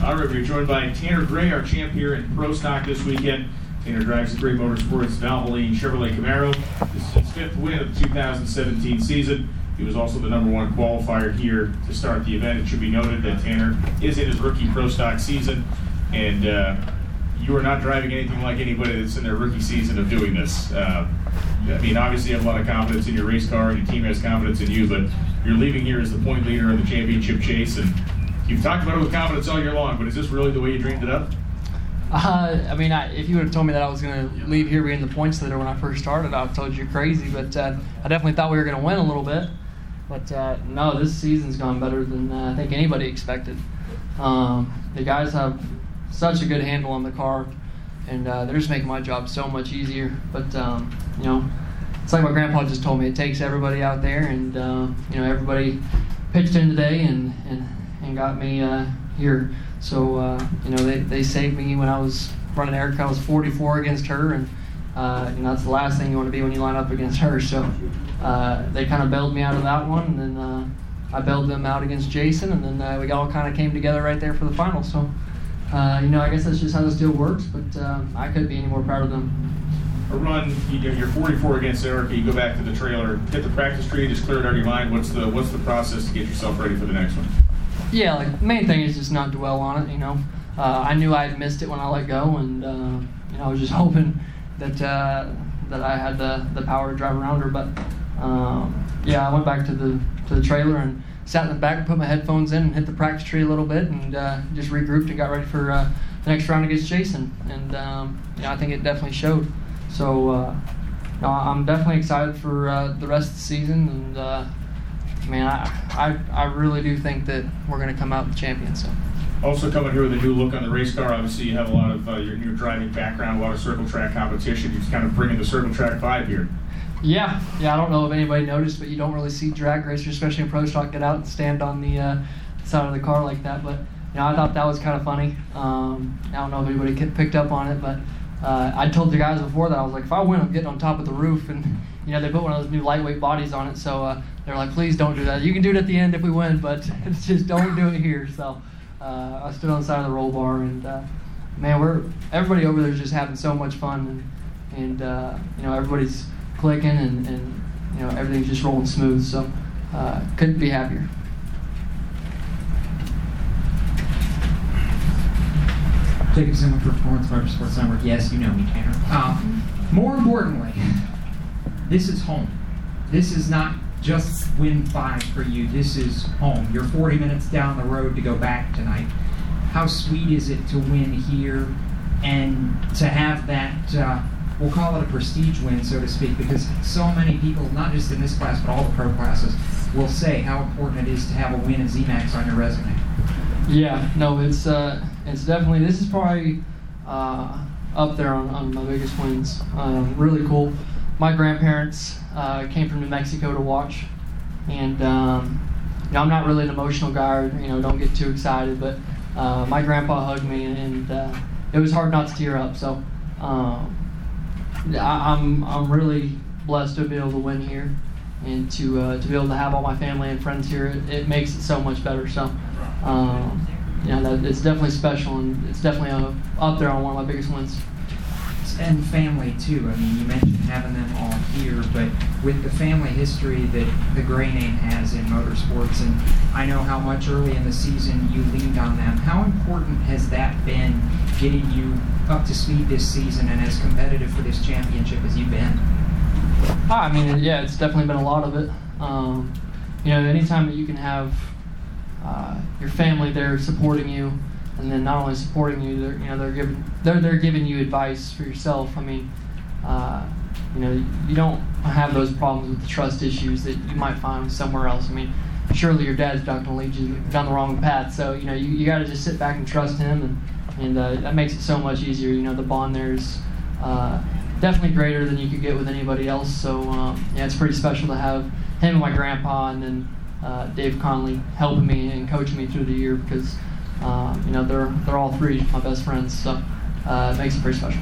All right, we're joined by Tanner Gray, our champ here in Pro Stock this weekend. Tanner drives the Gray Motorsports Valvoline Chevrolet Camaro. This is his fifth win of the 2017 season. He was also the number one qualifier here to start the event. It should be noted that Tanner is in his rookie Pro Stock season, and you are not driving anything like anybody that's in their rookie season of doing this. I mean, obviously you have a lot of confidence in your race car, and your team has confidence in you, but you're leaving here as the point leader in the championship chase, and you've talked about it with confidence all year long, but is this really the way you dreamed it up? If you would have told me that I was going to leave here being the points leader when I first started, I would have told you you're crazy, but I definitely thought we were going to win a little bit. But no, this season's gone better than I think anybody expected. The guys have such a good handle on the car, and they're just making my job so much easier. But it's like my grandpa just told me, it takes everybody out there, and everybody pitched in today and got me here. So they saved me when I was running Erica. I was 44 against her, and that's the last thing you want to be when you line up against her. So they kind of bailed me out of that one, and then I bailed them out against Jason, and then we all kind of came together right there for the final. So I guess that's just how this deal works, but I couldn't be any more proud of them. A run, you're 44 against Erica, you go back to the trailer, hit the practice tree, just clear it out of your mind. What's the process to get yourself ready for the next one? Yeah, the main thing is just not dwell on it, I knew I had missed it when I let go, and I was just hoping that I had the power to drive around her. But I went back to the trailer and sat in the back, put my headphones in, and hit the practice tree a little bit, and just regrouped and got ready for the next round against Jason. And I think it definitely showed. So I'm definitely excited for the rest of the season, and I really do think that we're going to come out the champions. So. Also coming here with a new look on the race car. Obviously, you have a lot of your driving background, a lot of circle track competition. You're kind of bringing the circle track vibe here. Yeah. I don't know if anybody noticed, but you don't really see drag racers, especially in Pro Stock, get out and stand on the side of the car like that. But I thought that was kind of funny. I don't know if anybody picked up on it, but I told the guys before that I was like, if I win, I'm getting on top of the roof, and they put one of those new lightweight bodies on it. So they're like, please don't do that. You can do it at the end if we win, but it's just don't do it here. So I stood on the side of the roll bar, and everybody over there is just having so much fun, and everybody's clicking, and everything's just rolling smooth. So couldn't be happier. Jacob Zimmer for Performance Motorsports Network. Yes, you know me, Tanner. More importantly, this is home. This is not just win 5 for you. This is home. You're 40 minutes down the road to go back tonight. How sweet is it to win here and to have that, we'll call it a prestige win, so to speak, because so many people, not just in this class, but all the pro classes, will say how important it is to have a win at ZMAX on your resume. Yeah, no, it's definitely, this is probably up there on my biggest wins. Really cool. My grandparents came from New Mexico to watch, and I'm not really an emotional guy, or, don't get too excited, but my grandpa hugged me, and it was hard not to tear up. So I'm really blessed to be able to win here, and to be able to have all my family and friends here. It makes it so much better. So it's definitely special, and it's definitely up there on one of my biggest wins. And family too. I mean, you mentioned having them all here, but with the family history that the Gray name has in motorsports, and I know how much early in the season you leaned on them. How important has that been getting you up to speed this season and as competitive for this championship as you've been? It's definitely been a lot of it. Anytime that you can have your family there supporting you, and then not only supporting you, they're giving you advice for yourself. You don't have those problems with the trust issues that you might find somewhere else. Surely your dad's not going to lead you down the wrong path. So you got to just sit back and trust him, and that makes it so much easier. The bond there is definitely greater than you could get with anybody else. So it's pretty special to have him and my grandpa, and then Dave Conley helping me and coaching me through the year, because they're all three my best friends, so it makes it pretty special.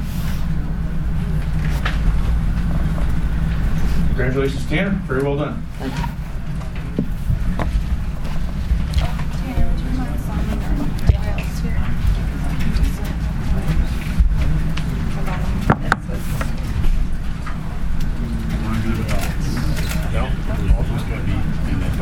Congratulations, Tanner. Very well done. Thank you. Tanner, would you mind signing our dials here?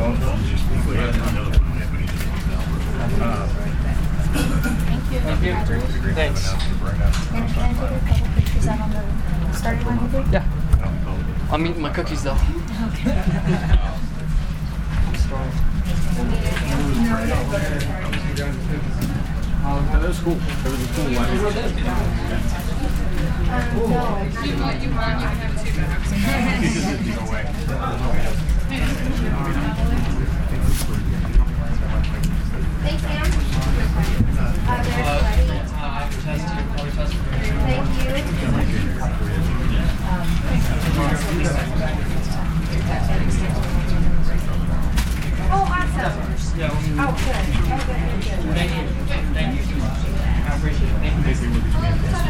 Thank you. Thanks. And can I take a couple pictures out on the starting line with you? Yeah. I'm eating my cookies though. That was cool. That was a cool one. No. You can have 2 bags. No way. Thanks, Sam. Thank you. Oh, awesome. Yeah. Oh, good. Oh, good. Thank you. Thank you. I appreciate it. Thank you.